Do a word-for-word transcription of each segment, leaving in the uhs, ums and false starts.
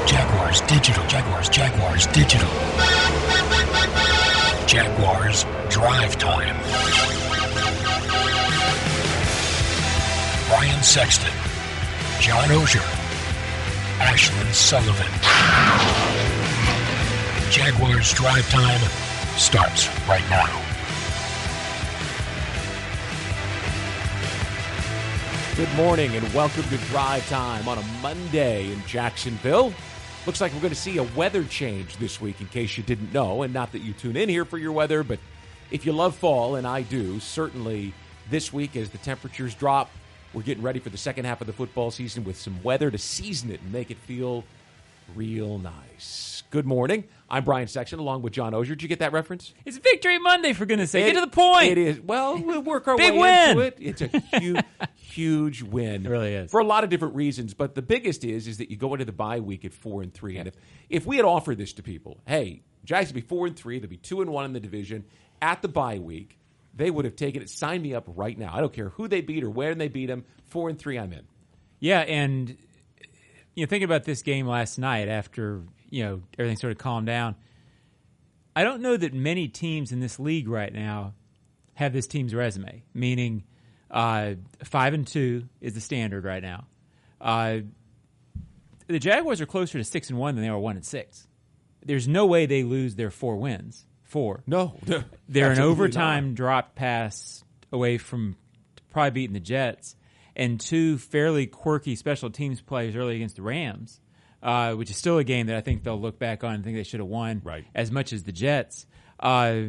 Jaguars Digital. Jaguars, Jaguars Digital. Jaguars Drive Time. Brian Sexton, John Oehser, Ashlyn Sullivan. Jaguars Drive Time starts right now. Good morning and welcome to Drive Time on a Monday in Jacksonville. Looks like we're going to see a weather change this week, in case you didn't know, and not that you tune in here for your weather, but if you love fall, and I do, certainly this week as the temperatures drop, we're getting ready for the second half of the football season with some weather to season it and make it feel real nice. Good morning. I'm Brian Sexton along with John Oehser. Did you get that reference? It's Victory Monday, for goodness sake. It, Get to the point. It is. Well, we'll work our Big way win. into it. It's a huge, huge win. It really is. For a lot of different reasons, but the biggest is is that you go into the bye week at four and three. And if, if we had offered this to people, hey, Jags would be four and three, they'd be two and one in the division at the bye week, they would have taken it. Sign me up right now. I don't care who they beat or where they beat them. Four and three, I'm in. Yeah, and you know, thinking about this game last night after you know everything sort of calmed down, I don't know that many teams in this league right now have this team's resume. Meaning, uh, five and two is the standard right now. Uh, the Jaguars are closer to six and one than they are one and six. There's no way they lose their four wins. Four. No, no they're an overtime not. drop pass away from probably beating the Jets, and two fairly quirky special teams plays early against the Rams, uh, which is still a game that I think they'll look back on and think they should have won right. as much as the Jets. Uh,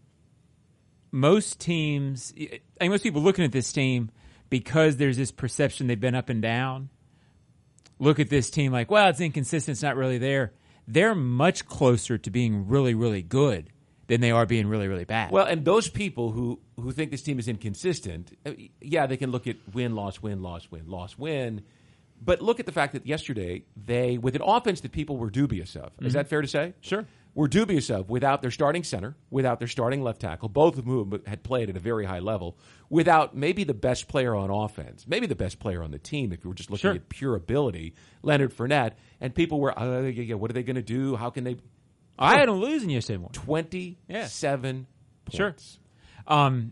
most teams, I think most people looking at this team, because there's this perception they've been up and down, look at this team like, well, it's inconsistent, it's not really there. They're much closer to being really, really good than they are being really, really bad. Well, and those people who, who think this team is inconsistent, yeah, they can look at win, loss, win, loss, win, loss, win. But look at the fact that yesterday, they, with an offense that people were dubious of, mm-hmm. is that fair to say? Sure. Were dubious of, without their starting center, without their starting left tackle, both of whom had played at a very high level, without maybe the best player on offense, maybe the best player on the team if you were just looking sure. at pure ability, Leonard Fournette, and people were, uh, yeah, what are they going to do? How can they? I had them losing yesterday morning. twenty-seven yeah. points. Sure. Um,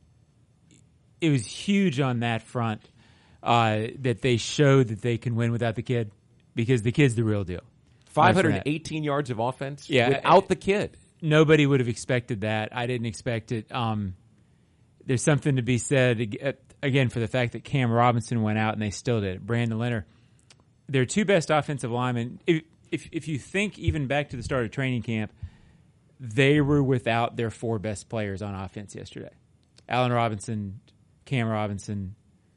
it was huge on that front uh, that they showed that they can win without the kid, because the kid's the real deal. five hundred eighteen yards of offense yeah, without the kid. Nobody would have expected that. I didn't expect it. Um, there's something to be said, again, for the fact that Cam Robinson went out and they still did it. Brandon Leonard. Their two best offensive linemen, if, if, if you think even back to the start of training camp, they were without their four best players on offense yesterday. Allen Robinson, Cam Robinson,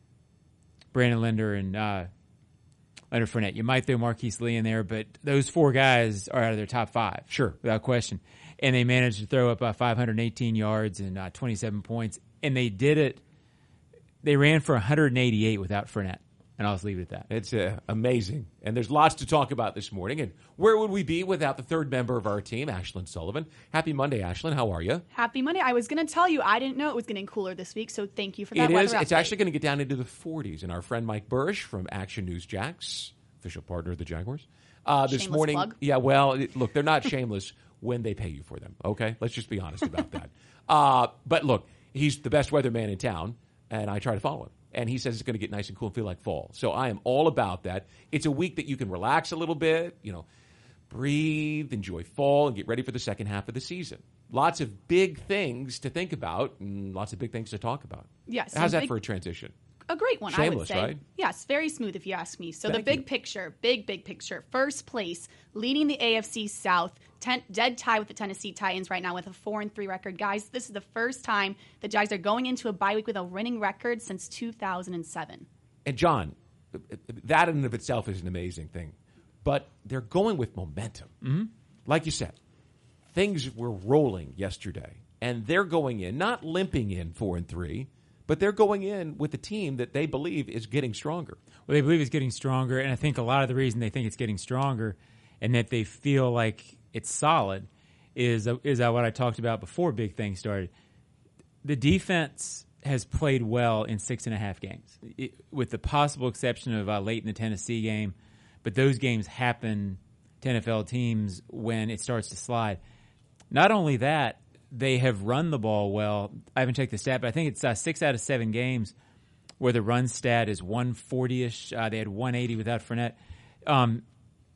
Brandon Linder, and uh, Leonard Fournette. You might throw Marquise Lee in there, but those four guys are out of their top five. Sure. Without question. And they managed to throw up uh, five hundred eighteen yards and uh, twenty-seven points. And they did it. They ran for one hundred eighty-eight without Fournette. And I'll just leave it at that. It's uh, amazing. And there's lots to talk about this morning. And where would we be without the third member of our team, Ashlyn Sullivan? Happy Monday, Ashlyn. How are you? Happy Monday. I was going to tell you, I didn't know it was getting cooler this week, so thank you for that. It is. Weather It's update. actually going to get down into the forties. And our friend Mike Burrish from Action News Jax, official partner of the Jaguars, uh, this Shameless morning. plug. Yeah, well, it, look, they're not shameless when they pay you for them, okay? Let's just be honest about that. Uh, but look, he's the best weatherman in town, and I try to follow him. And he says it's going to get nice and cool and feel like fall. So I am all about that. It's a week that you can relax a little bit, you know, breathe, enjoy fall, and get ready for the second half of the season. Lots of big things to think about and lots of big things to talk about. Yes. How's that big, for a transition? A great one, Shameless, I would say. right? Yes, very smooth if you ask me. So Thank the big you. picture, big, big picture. First place, leading the A F C South, ten, dead tie with the Tennessee Titans right now with a four and three record. Guys, this is the first time the Jags are going into a bye week with a winning record since two thousand seven. And John, that in and of itself is an amazing thing. But they're going with momentum. Mm-hmm. Like you said, things were rolling yesterday. And they're going in, not limping in four and three, but they're going in with a team that they believe is getting stronger. Well, they believe it's getting stronger, and I think a lot of the reason they think it's getting stronger and that they feel like it's solid is, is uh, what I talked about before big things started. The defense has played well in six and a half games, it, with the possible exception of uh, late in the Tennessee game. But those games happen to N F L teams when it starts to slide. Not only that, they have run the ball well. I haven't checked the stat, but I think it's uh, six out of seven games where the run stat is one forty-ish. Uh, they had one eighty without Fournette. Um,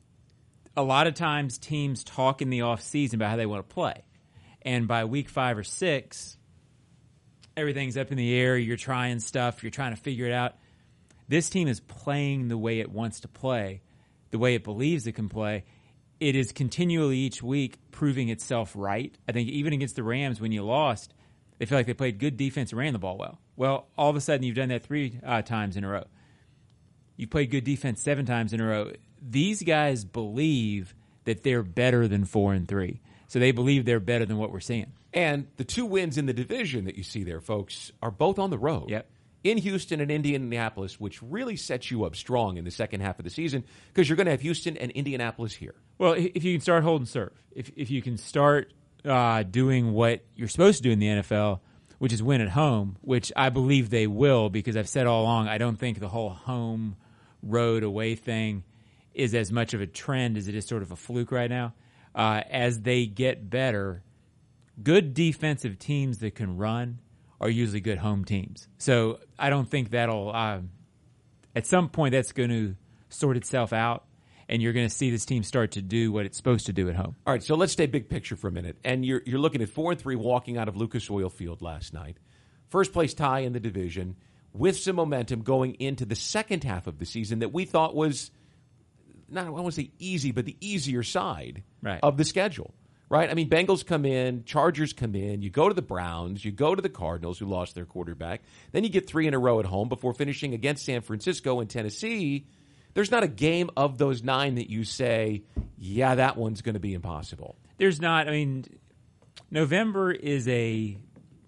a lot of times teams talk in the offseason about how they want to play. And by week five or six, everything's up in the air. You're trying stuff. You're trying to figure it out. This team is playing the way it wants to play, the way it believes it can play. It is continually each week proving itself right. I think even against the Rams when you lost, they feel like they played good defense and ran the ball well. Well, all of a sudden you've done that three uh, times in a row. You've played good defense seven times in a row. These guys believe that they're better than four and three. So they believe they're better than what we're seeing. And the two wins in the division that you see there, folks, are both on the road. Yep. In Houston and Indianapolis, which really sets you up strong in the second half of the season because you're going to have Houston and Indianapolis here. Well, if you can start hold and serve, if if you can start uh, doing what you're supposed to do in the N F L, which is win at home, which I believe they will because I've said all along, I don't think the whole home road away thing is as much of a trend as it is sort of a fluke right now. Uh, as they get better, good defensive teams that can run are usually good home teams. So I don't think that'll uh, – at some point that's going to sort itself out, and you're going to see this team start to do what it's supposed to do at home. All right, so let's stay big picture for a minute. And you're you're looking at four and three walking out of Lucas Oil Field last night. First place tie in the division with some momentum going into the second half of the season that we thought was – not I want to say easy, but the easier side right. of the schedule, right? I mean, Bengals come in, Chargers come in, you go to the Browns, you go to the Cardinals, who lost their quarterback, then you get three in a row at home before finishing against San Francisco and Tennessee. There's not a game of those nine that you say, yeah, that one's going to be impossible. There's not. I mean, November is a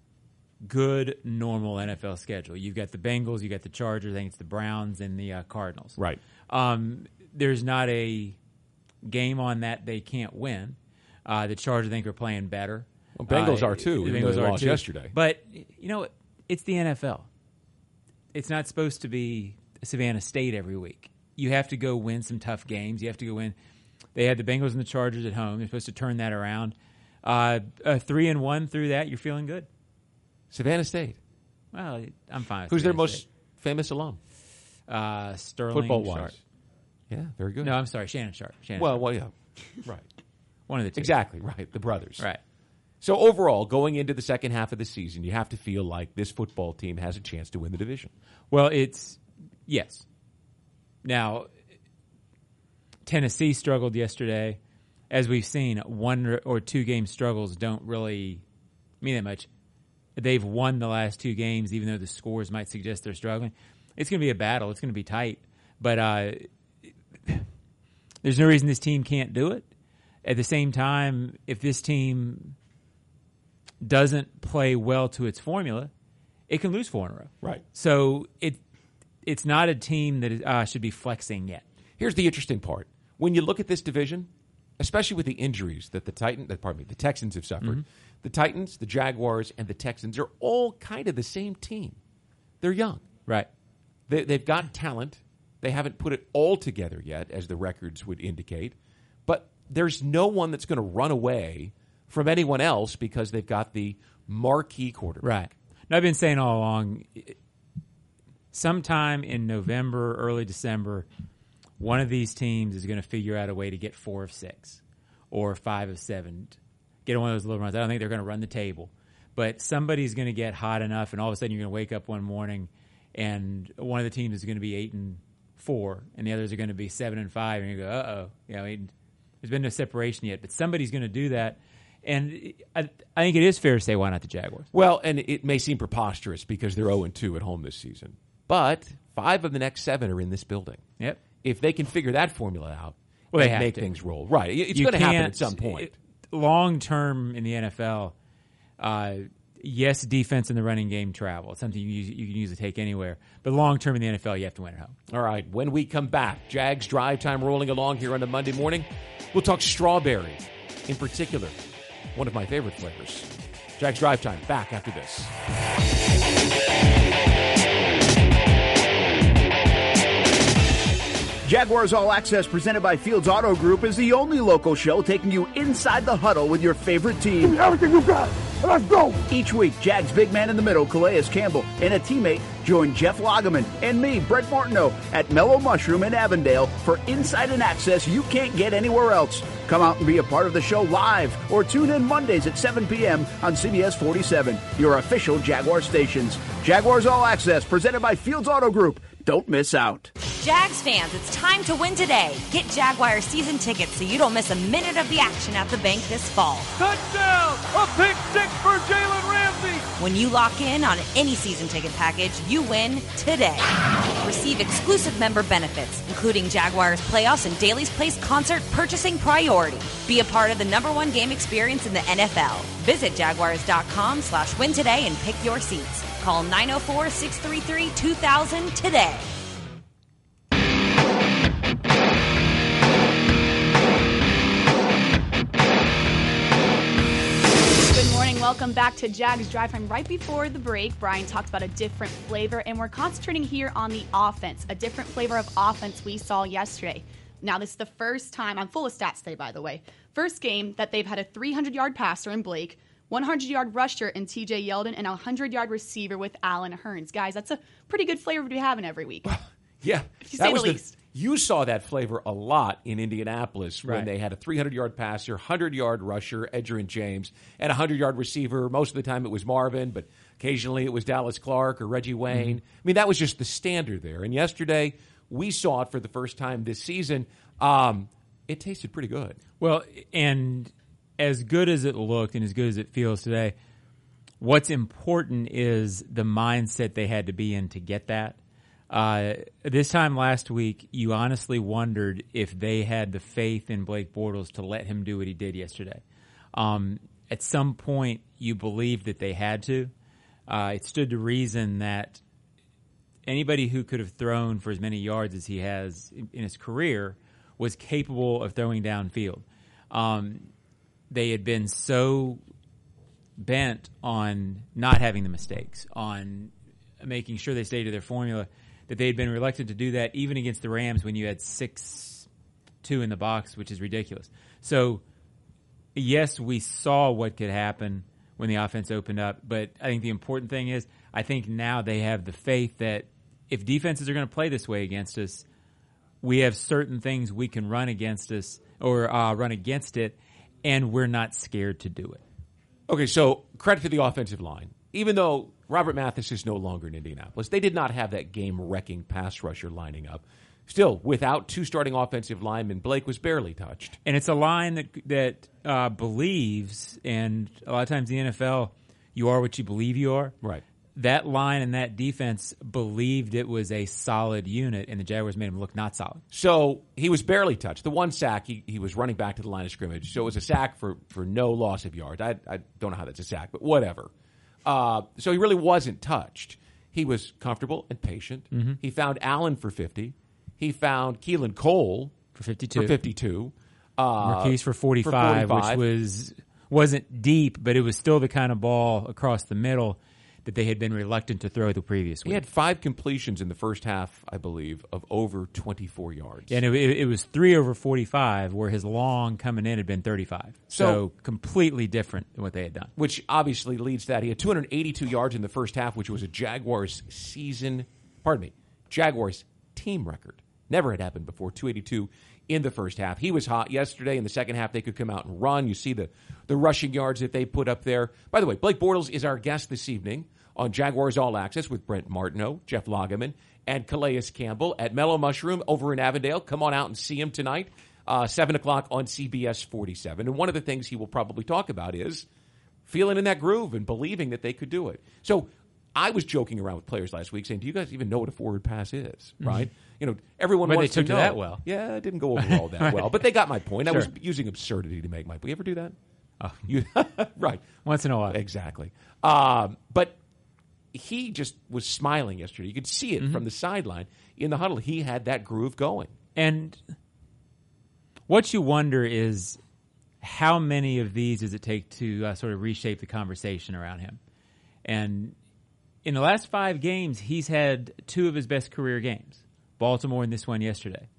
good, normal N F L schedule. You've got the Bengals, you've got the Chargers, I think it's the Browns and the uh, Cardinals. Right. Um, there's not a game on that they can't win. Uh, the Chargers, I think, are playing better. Well, Bengals uh, are too. The Bengals Bengals they are lost too. yesterday. But, you know, it's the N F L. It's not supposed to be Savannah State every week. You have to go win some tough games. You have to go win. They had the Bengals and the Chargers at home. They're supposed to turn that around. Uh, a three and one through that, you're feeling good. Savannah State. Well, I'm fine with Who's their Savannah most State. famous alum? Uh, Sterling Football-wise. Sharp. Yeah, very good. No, I'm sorry, Shannon Sharp. Shannon well, Sharp. well, yeah, right. One of the two. Exactly, right. The brothers. Right. So overall, going into the second half of the season, you have to feel like this football team has a chance to win the division. Well, it's yes. Now, Tennessee struggled yesterday. As we've seen, one or two game struggles don't really mean that much. They've won the last two games, even though the scores might suggest they're struggling. It's going to be a battle. It's going to be tight. But uh, there's no reason this team can't do it. At the same time, if this team doesn't play well to its formula, it can lose four in a row. Right. So it it's not a team that uh, should be flexing yet. Here's the interesting part. When you look at this division, especially with the injuries that the Titan, that pardon me, the Texans have suffered, mm-hmm. the Titans, the Jaguars, and the Texans are all kind of the same team. They're young. Right. They, they've got talent. They haven't put it all together yet, as the records would indicate. But there's no one that's going to run away from anyone else because they've got the marquee quarterback. Right. And I've been saying all along, sometime in November, early December, one of these teams is going to figure out a way to get four of six or five of seven, get one of those little runs. I don't think they're going to run the table. But somebody's going to get hot enough, and all of a sudden you're going to wake up one morning, and one of the teams is going to be eight and four, and the others are going to be seven and five, and you go, uh-oh. You know, I mean, there's been no separation yet, but somebody's going to do that. And I, I think it is fair to say, why not the Jaguars? Well, and it may seem preposterous because they're oh and two at home this season. But five of the next seven are in this building. Yep. If they can figure that formula out, well, they and have make to. things roll. Right. It's You going to happen can't- at some point. Long term in the N F L, uh, yes, defense in the running game travel. It's something you, use, you can usually take anywhere. But long term in the N F L, you have to win at home. All right. When we come back, Jags Drive Time rolling along here on a Monday morning. We'll talk strawberry in particular, one of my favorite flavors. Jags Drive Time, back after this. Jaguars All Access presented by Fields Auto Group is the only local show taking you inside the huddle with your favorite team. Everything you got. Let's go. Each week, Jags big man in the middle, Calais Campbell, and a teammate join Jeff Lageman and me, Brett Martineau, at Mellow Mushroom in Avondale for insight and access you can't get anywhere else. Come out and be a part of the show live or tune in Mondays at seven p.m. on C B S forty-seven, your official Jaguar stations. Jaguars All Access presented by Fields Auto Group. Don't miss out. Jags fans, it's time to win today. Get Jaguar season tickets so you don't miss a minute of the action at the bank this fall. Touchdown! A pick six for Jalen Ramsey! When you lock in on any season ticket package, you win today. Receive exclusive member benefits, including Jaguars playoffs and Daily's Place concert purchasing priority. Be a part of the number one game experience in the N F L. Visit jaguars.com slash win today and pick your seats. Call nine oh four, six three three, two thousand today. Good morning. Welcome back to Jags Drive Time. Right before the break, Brian talked about a different flavor, and we're concentrating here on the offense, a different flavor of offense we saw yesterday. Now, this is the first time, I'm full of stats today, by the way, first game that they've had a three hundred yard passer in Blake, one hundred yard rusher in T J Yeldon, and a one hundred yard receiver with Allen Hurns. Guys, that's a pretty good flavor to be having every week. Yeah, if you that say was the the, least. you saw that flavor a lot in Indianapolis when Right. they had a three hundred yard passer, one hundred yard rusher, Edgerrin James, and a one hundred yard receiver. Most of the time it was Marvin, but occasionally it was Dallas Clark or Reggie Wayne. Mm-hmm. I mean, that was just the standard there. And yesterday, we saw it for the first time this season. Um, it tasted pretty good. Well, and as good as it looked and as good as it feels today, what's important is the mindset they had to be in to get that. Uh, this time last week, you honestly wondered if they had the faith in Blake Bortles to let him do what he did yesterday. Um, at some point, you believed that they had to. Uh, it stood to reason that anybody who could have thrown for as many yards as he has in, in his career was capable of throwing downfield. Um, they had been so bent on not having the mistakes, on making sure they stayed to their formula, that they had been reluctant to do that even against the Rams when you had six two in the box, which is ridiculous. So, yes, we saw what could happen when the offense opened up, but I think the important thing is I think now they have the faith that if defenses are going to play this way against us, we have certain things we can run against us or uh, run against it, and we're not scared to do it. Okay, so credit to the offensive line. Even though Robert Mathis is no longer in Indianapolis, they did not have that game-wrecking pass rusher lining up. Still, without two starting offensive linemen, Blake was barely touched. And it's a line that that uh, believes, and a lot of times in the N F L, you are what you believe you are. Right. That line and that defense believed it was a solid unit, and the Jaguars made him look not solid. So he was barely touched. The one sack, he, he was running back to the line of scrimmage. So it was a sack for, for no loss of yards. I, I don't know how that's a sack, but whatever. Uh, so he really wasn't touched. He was comfortable and patient. Mm-hmm. He found Allen for fifty. He found Keelan Cole For fifty-two. For fifty-two. Uh, Marquise for forty-five, for forty-five, which was, wasn't deep, but it was still the kind of ball across the middle that they had been reluctant to throw the previous week. He had five completions in the first half, I believe, of over twenty-four yards. And it, it, it was three over forty-five, where his long coming in had been thirty-five. So, So- completely different than what they had done. Which obviously leads to that. He had two hundred eighty-two yards in the first half, which was a Jaguars season, pardon me, Jaguars team record. Never had happened before, two eighty-two in the first half. He was hot yesterday. In the second half, they could come out and run. You see the, the rushing yards that they put up there. By the way, Blake Bortles is our guest this evening on Jaguars All Access with Brent Martineau, Jeff Lageman, and Calais Campbell at Mellow Mushroom over in Avondale. Come on out and see him tonight, uh, seven o'clock on C B S forty-seven. And one of the things he will probably talk about is feeling in that groove and believing that they could do it. So I was joking around with players last week saying, do you guys even know what a forward pass is, right? Mm-hmm. You know, everyone But wants they took to to know. that well. Yeah, it didn't go over all that well. But they got my point. I Sure. was using absurdity to make my point. You ever do that? Oh. You, right. Once in a while. Exactly. Um, but he just was smiling yesterday. You could see it Mm-hmm. from the sideline. In the huddle, he had that groove going. And what you wonder is how many of these does it take to uh, sort of reshape the conversation around him? And in the last five games, he's had two of his best career games, Baltimore and this one yesterday.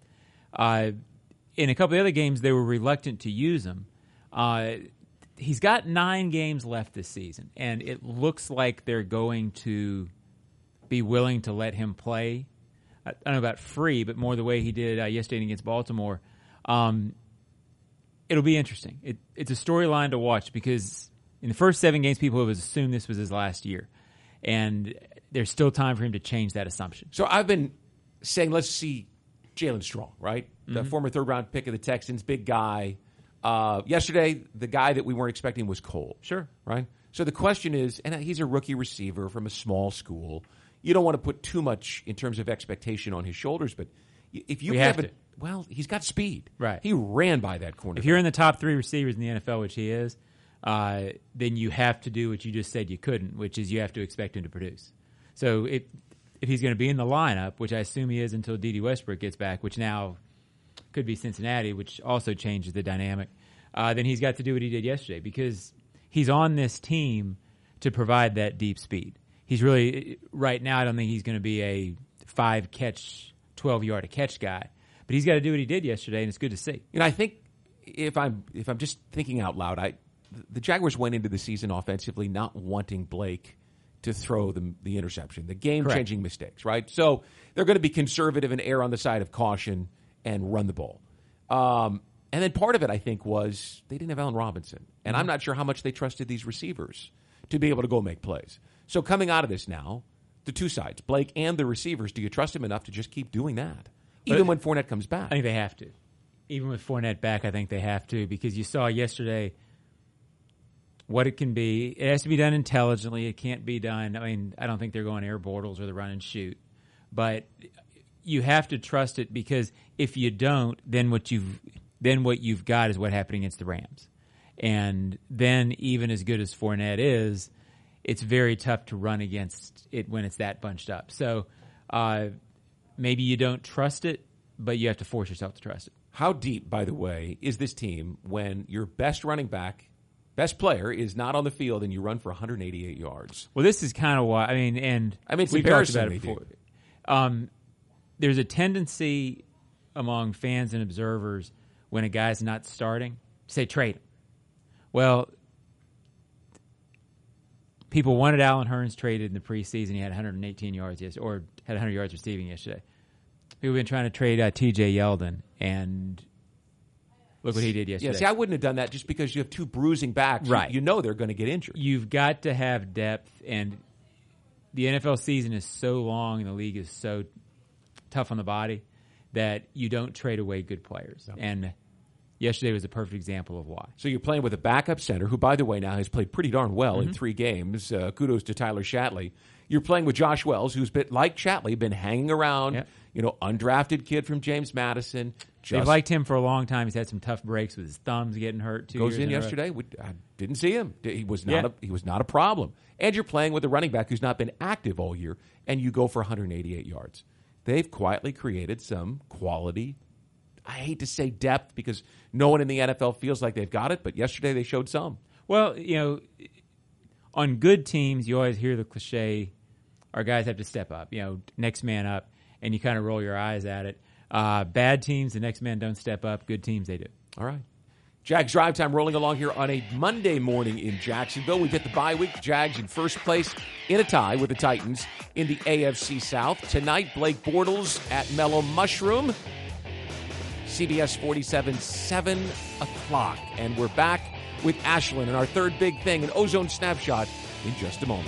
Uh, in a couple of other games, they were reluctant to use him. Uh, he's got nine games left this season, and it looks like they're going to be willing to let him play. I don't know about free, but more the way he did uh, yesterday against Baltimore. Um, it'll be interesting. It, it's a storyline to watch because in the first seven games, people have assumed this was his last year, and there's still time for him to change that assumption. So I've been saying, let's see Jaelen Strong, right? Mm-hmm. The former third-round pick of the Texans, big guy. Uh, yesterday, the guy that we weren't expecting was Cole. Sure. Right? So the question is, and he's a rookie receiver from a small school. You don't want to put too much in terms of expectation on his shoulders, but if you we have, have a, to. well, he's got speed. Right. He ran by that corner. If you're in the top three receivers in the N F L, which he is, uh, then you have to do what you just said you couldn't, which is you have to expect him to produce. So if if he's going to be in the lineup, which I assume he is until D D Westbrook gets back, which now could be Cincinnati, which also changes the dynamic, uh, then he's got to do what he did yesterday because he's on this team to provide that deep speed. He's really, right now, I don't think he's going to be a five-catch, twelve-yard-a-catch guy. But he's got to do what he did yesterday, and it's good to see. You know, I think if I'm if I'm just thinking out loud, I the Jaguars went into the season offensively not wanting Blake to throw the, the interception, the game-changing mistakes, right? So they're going to be conservative and err on the side of caution and run the ball. Um, and then part of it, I think, was they didn't have Allen Robinson. And mm-hmm. I'm not sure how much they trusted these receivers to be able to go make plays. So coming out of this now, the two sides, Blake and the receivers, do you trust him enough to just keep doing that, even but when Fournette comes back? I think they have to. Even with Fournette back, I think they have to because you saw yesterday what it can be. It has to be done intelligently. It can't be done. I mean, I don't think they're going air Bortles or the run and shoot. But you have to trust it because if you don't, then what you've then what you've got is what happened against the Rams. And then even as good as Fournette is, it's very tough to run against it when it's that bunched up. So uh, maybe you don't trust it, but you have to force yourself to trust it. How deep, by the way, is this team when your best running back, best player, is not on the field and you run for one hundred eighty-eight yards? Well, this is kind of why. I mean, and I mean, it's we've talked about it embarrassing, before. Um, there's a tendency among fans and observers when a guy's not starting to say trade him. Well, people wanted Allen Hurns traded in the preseason. He had one hundred eighteen yards yesterday, or had one hundred yards receiving yesterday. People have been trying to trade uh, T J Yeldon, and look what he did yesterday. Yeah, see, I wouldn't have done that just because you have two bruising backs. Right. You, you know they're going to get injured. You've got to have depth, and the N F L season is so long and the league is so tough on the body that you don't trade away good players. No. And yesterday was a perfect example of why. So you're playing with a backup center who, by the way, now has played pretty darn well mm-hmm. in three games. Uh, kudos to Tyler Shatley. You're playing with Josh Wells, who's been, like Shatley, been hanging around, yep. you know, undrafted kid from James Madison. Just They've liked him for a long time. He's had some tough breaks with his thumbs getting hurt. Two goes years in, in yesterday. We, I didn't see him. He was not. Yeah. A, he was not a problem. And you're playing with a running back who's not been active all year, and you go for one hundred eighty-eight yards. They've quietly created some quality. I hate to say depth because no one in the N F L feels like they've got it, but yesterday they showed some. Well, you know, on good teams, you always hear the cliche, our guys have to step up, you know, next man up, and you kind of roll your eyes at it. Uh, bad teams, the next man don't step up. Good teams, they do. All right. Jags Drive Time rolling along here on a Monday morning in Jacksonville. We've hit the bye week. Jags in first place in a tie with the Titans in the A F C South. Tonight, Blake Bortles at Mellow Mushroom. C B S forty-seven, seven o'clock. And we're back with Ashlyn and our third big thing, an Ozone Snapshot, in just a moment.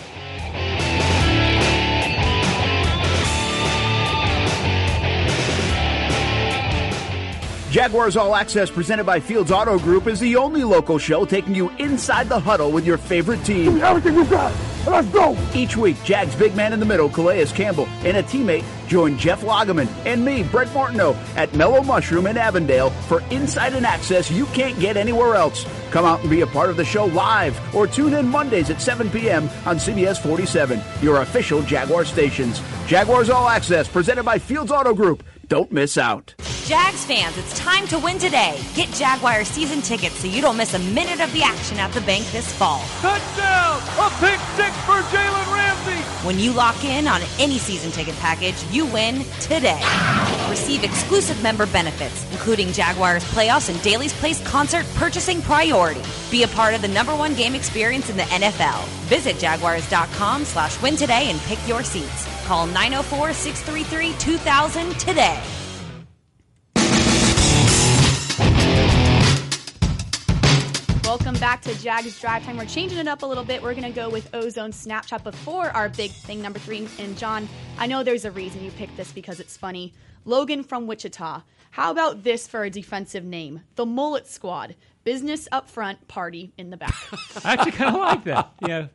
Jaguars All Access, presented by Fields Auto Group, is the only local show taking you inside the huddle with your favorite team. Everything you got. Let's go. Each week, Jags big man in the middle, Calais Campbell, and a teammate join Jeff Lageman and me, Brett Martineau, at Mellow Mushroom in Avondale for insight and access you can't get anywhere else. Come out and be a part of the show live or tune in Mondays at seven p.m. on C B S forty-seven, your official Jaguar stations. Jaguars All Access, presented by Fields Auto Group. Don't miss out. Jags fans, it's time to win today. Get Jaguar season tickets so you don't miss a minute of the action at the bank this fall. Touchdown! A pick six for Jalen Ramsey! When you lock in on any season ticket package, you win today. Receive exclusive member benefits, including Jaguars playoffs and Daly's Place concert purchasing priority. Be a part of the number one game experience in the N F L. Visit jaguars.com slash win today and pick your seats. Call nine oh four, six three three, two thousand today. Welcome back to Jags Drive Time. We're changing it up a little bit. We're going to go with Ozone Snapchat before our big thing, number three. And John, I know there's a reason you picked this because it's funny. Logan from Wichita. How about this for a defensive name? The Mullet Squad. Business up front, party in the back. I actually kind of like that. Yeah.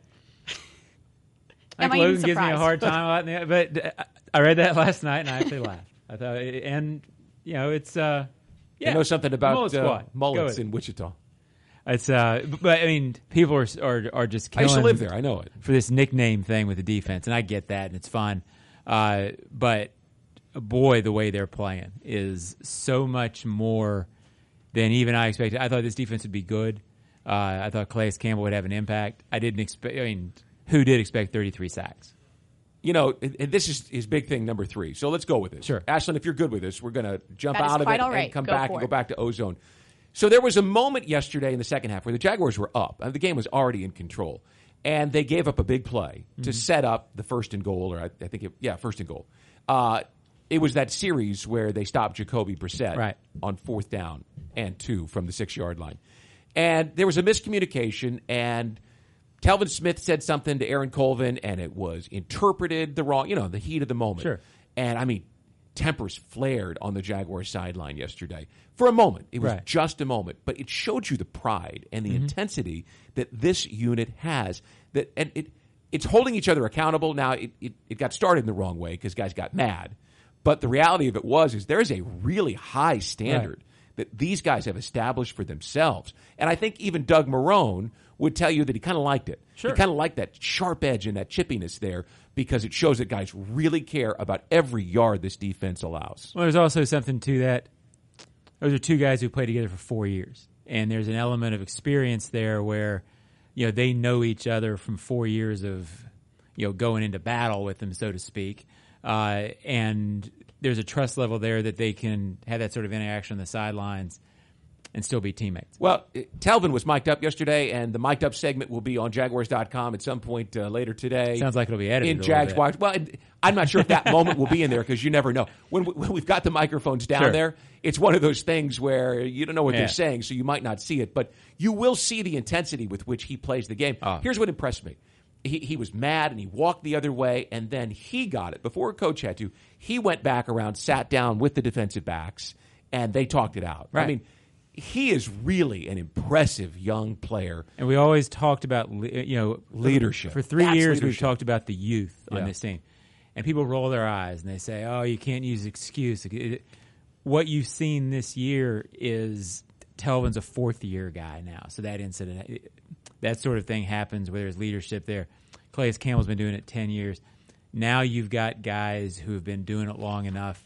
I Am think I Logan even gives me a surprised? hard time a lot, in the- but I read that last night and I actually laughed. I thought, and you know, it's uh, yeah, You know something about Mullet uh, Squad. Go mullets with it. in Wichita. It's uh, but I mean, people are are are just I killing used to live there. I know it. for this nickname thing with the defense, and I get that, and it's fun. Uh, but boy, the way they're playing is so much more than even I expected. I thought this defense would be good. Uh, I thought Calais Campbell would have an impact. I didn't expect. I mean, who did expect thirty-three sacks? You know, and and this is his big thing, number three. So let's go with this. Sure. Ashlyn, if you're good with this, we're going to jump That is out of quite it all right. and come Go back for and it. go back to Ozone. So there was a moment yesterday in the second half where the Jaguars were up. Uh, The game was already in control. And they gave up a big play to set up the first and goal, or I, I think, it, yeah, first and goal. Uh, it was that series where they stopped Jacoby Brissett Right. on fourth down and two from the six-yard line. And there was a miscommunication, and Telvin Smith said something to Aaron Colvin, and it was interpreted the wrong, you know, the heat of the moment. Sure. And, I mean, tempers flared on the Jaguars sideline yesterday. For a moment. It was Right. just a moment. But it showed you the pride and the intensity that this unit has. That And it it's holding each other accountable. Now, it, it, it got started in the wrong way because guys got mad. But the reality of it was is there is a really high standard that these guys have established for themselves. And I think even Doug Marrone would tell you that he kind of liked it. Sure. He kind of liked that sharp edge and that chippiness there because it shows that guys really care about every yard this defense allows. Well, there's also something to that. Those are two guys who played together for four years, and there's an element of experience there where, you know, they know each other from four years of, you know, going into battle with them, so to speak, uh, and there's a trust level there that they can have that sort of interaction on the sidelines and still be teammates. Well, it- Telvin was mic'd up yesterday, and the mic'd up segment will be on Jaguars dot com at some point uh, later today. Sounds like it'll be edited in a little Jags bit. Watch. Well, it- I'm not sure if that moment will be in there because you never know. When, we, when we've got the microphones down Sure. there, it's one of those things where you don't know what Yeah. they're saying, so you might not see it, but you will see the intensity with which he plays the game. Oh. Here's what impressed me. He, he was mad, and he walked the other way, and then he got it. Before a coach had to, he went back around, sat down with the defensive backs, and they talked it out. I Right. mean, he is really an impressive young player. And we always talked about, le- you know, Leadership. For three That's years, we've leadership. talked about the youth on Yeah. this team. And people roll their eyes and they say, oh, you can't use excuse. It- What you've seen this year is Telvin's a fourth-year guy now. So that incident, it- that sort of thing happens where there's leadership there. Calais Campbell's been doing it ten years. Now you've got guys who have been doing it long enough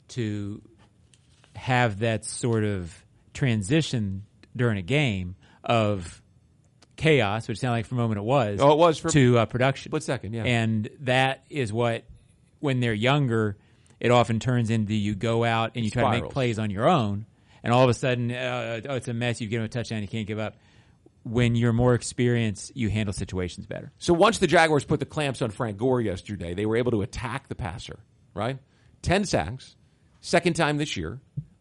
to have that sort of transition during a game of chaos, which sounded like for a moment it was. Oh, it was for- to uh, production. Split second, yeah. And that is what, when they're younger, it often turns into you go out and you try to make Spirals. plays on your own, and all of a sudden, uh, oh, it's a mess. You get them a touchdown, you can't give up. When you're more experienced, you handle situations better. So once the Jaguars put the clamps on Frank Gore yesterday, they were able to attack the passer, right? Ten sacks, second time this year.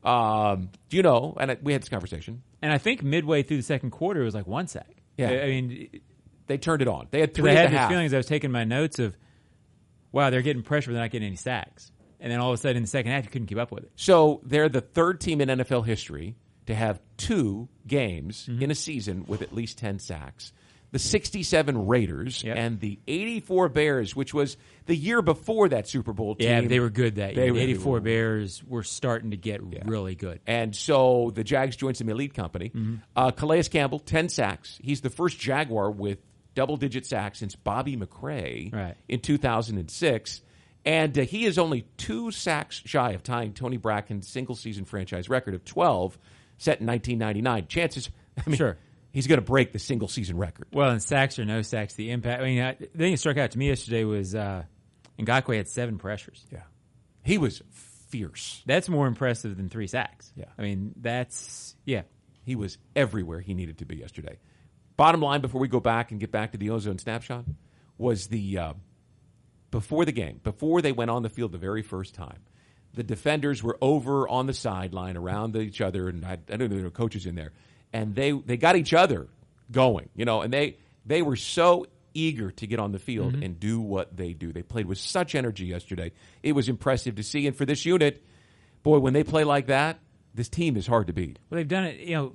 Um, do you know, and I, we had this conversation, And I think midway through the second quarter, it was like one sack. Yeah. I I mean, they turned it on. They had because three I and had a this half. feeling as I was taking my notes of, wow, they're getting pressure, but they're not getting any sacks. And then all of a sudden in the second half, you couldn't keep up with it. So they're the third team in N F L history to have two games Mm-hmm. in a season with at least ten sacks. The sixty-seven Raiders Yep. and the eighty-four Bears, which was the year before that Super Bowl team. Yeah, they were good that They year. The really eighty-four were. Bears were starting to get really good. And so the Jags joined some elite company. Mm-hmm. Uh, Calais Campbell, ten sacks. He's the first Jaguar with double-digit sacks since Bobby McCray Right. in two thousand six. And uh, he is only two sacks shy of tying Tony Bracken's single-season franchise record of twelve, set in nineteen ninety-nine. Chances, I mean, Sure. he's going to break the single-season record. Well, in sacks or no sacks, the impact. I mean, I, the thing that struck out to me yesterday was uh, Ngakoue had seven pressures. Yeah. He was fierce. That's more impressive than three sacks. Yeah. I mean, that's, yeah. He was everywhere he needed to be yesterday. Bottom line, before we go back and get back to the Ozone Snapshot, was the uh, before the game, before they went on the field the very first time, the defenders were over on the sideline around each other, and I, I don't know, there were coaches in there, and they, they got each other going, you know, and they they were so eager to get on the field mm-hmm. and do what they do. They played with such energy yesterday. It was impressive to see, and for this unit, boy, when they play like that, this team is hard to beat. Well, they've done it, you know,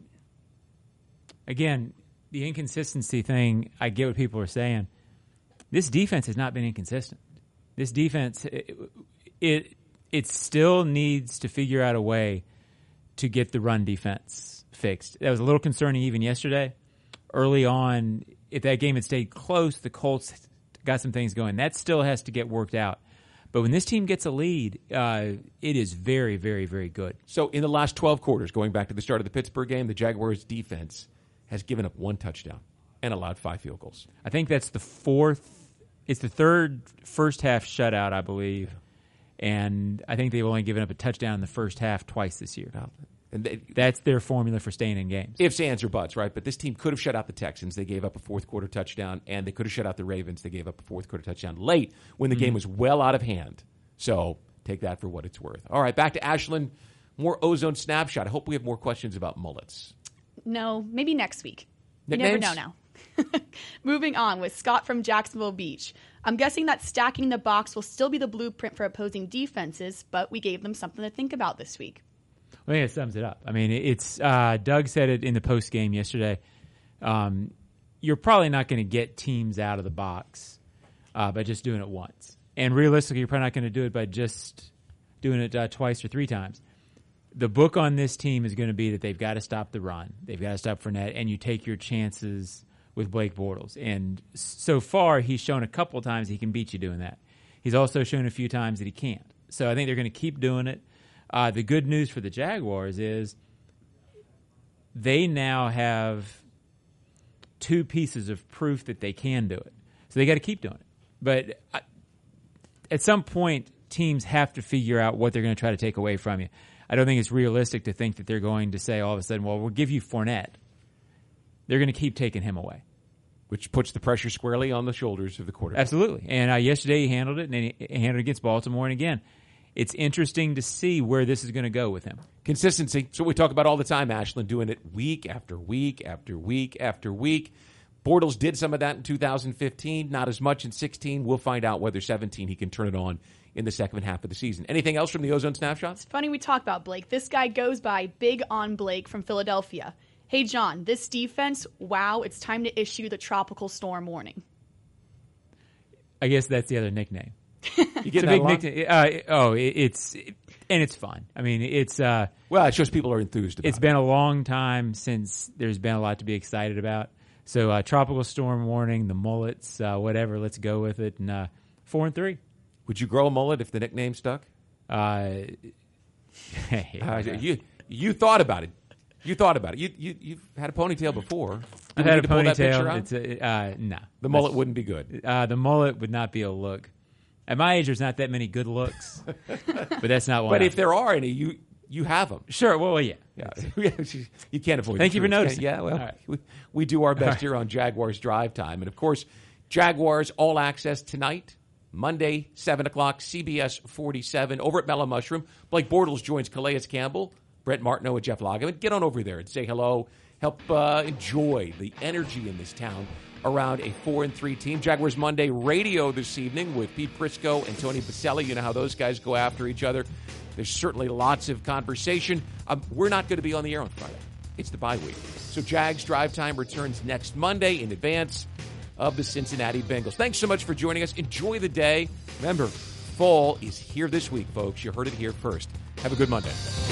again, the inconsistency thing, I get what people are saying. This defense has not been inconsistent. This defense, it, it it still needs to figure out a way to get the run defense fixed. That was a little concerning even yesterday. Early on, if that game had stayed close, the Colts got some things going. That still has to get worked out. But when this team gets a lead, uh, it is very, very, very good. So in the last twelve quarters, going back to the start of the Pittsburgh game, the Jaguars' defense has given up one touchdown and allowed five field goals. I think that's the fourth. It's the third first half shutout, I believe. And I think they've only given up a touchdown in the first half twice this year. Wow. And they, that's their formula for staying in games. Ifs, ands, or buts, right? But this team could have shut out the Texans. They gave up a fourth quarter touchdown, and they could have shut out the Ravens. They gave up a fourth quarter touchdown late when the mm-hmm. game was well out of hand. So take that for what it's worth. All right, back to Ashlyn. More Ozone Snapshot. I hope we have more questions about mullets. No, maybe next week. Nicknames? You never know now. Moving on with Scott from Jacksonville Beach. I'm guessing that stacking the box will still be the blueprint for opposing defenses, but we gave them something to think about this week. I think it sums it up. I mean, it's uh, Doug said it in the post game yesterday. Um, you're probably not going to get teams out of the box uh, by just doing it once, and realistically, you're probably not going to do it by just doing it uh, twice or three times. The book on this team is going to be that they've got to stop the run, they've got to stop Fournette, and you take your chances with Blake Bortles. And so far, he's shown a couple times he can beat you doing that. He's also shown a few times that he can't. So I think they're going to keep doing it. Uh, the good news for the Jaguars is they now have two pieces of proof that they can do it. So they got to keep doing it. But uh, at some point, teams have to figure out what they're going to try to take away from you. I don't think it's realistic to think that they're going to say all of a sudden, well, we'll give you Fournette. They're going to keep taking him away. Which puts the pressure squarely on the shoulders of the quarterback. Absolutely. And uh, yesterday he handled it, and then he handled it against Baltimore. And again, it's interesting to see where this is going to go with him. Consistency. So we talk about all the time, Ashlyn, doing it week after week after week after week. Bortles did some of that in two thousand fifteen, not as much in sixteen. We'll find out whether seventeen he can turn it on in the second half of the season. Anything else from the Ozone Snapshot? It's funny we talk about Blake. This guy goes by Big on Blake from Philadelphia. Hey, John, this defense, wow, it's time to issue the tropical storm warning. I guess that's the other nickname. You get it's a big nickname. Uh, oh, it, it's it, and it's fun. I mean, it's uh, well, it shows people are enthused about It's it. been a long time since there's been a lot to be excited about. So, uh, tropical storm warning, the mullets, uh, whatever. Let's go with it. And uh, four and three. Would you grow a mullet if the nickname stuck? Uh, uh, you you thought about it. You thought about it. You you you've had a ponytail before. I've had a ponytail. It's a, uh, no, the mullet wouldn't be good. Uh, the mullet would not be a look. At my age, there's not that many good looks, but that's not one. But if there are any, you you have them. Sure. Well, yeah, yeah. You can't avoid. Thank you for noticing. Yeah. Well, right. we, we do our best right. here on Jaguars Drive Time, and of course, Jaguars All Access tonight, Monday, seven o'clock, C B S forty-seven over at Mellow Mushroom. Blake Bortles joins Calais Campbell, Brett Martineau, and Jeff Lageman. Get on over there and say hello. Help uh, enjoy the energy in this town around a four and three team. Jaguars Monday radio this evening with Pete Prisco and Tony Baselli. You know how those guys go after each other. There's certainly lots of conversation. Um, we're not going to be on the air on Friday. It's the bye week. So Jags Drive Time returns next Monday in advance of the Cincinnati Bengals. Thanks so much for joining us. Enjoy the day. Remember, fall is here this week, folks. You heard it here first. Have a good Monday.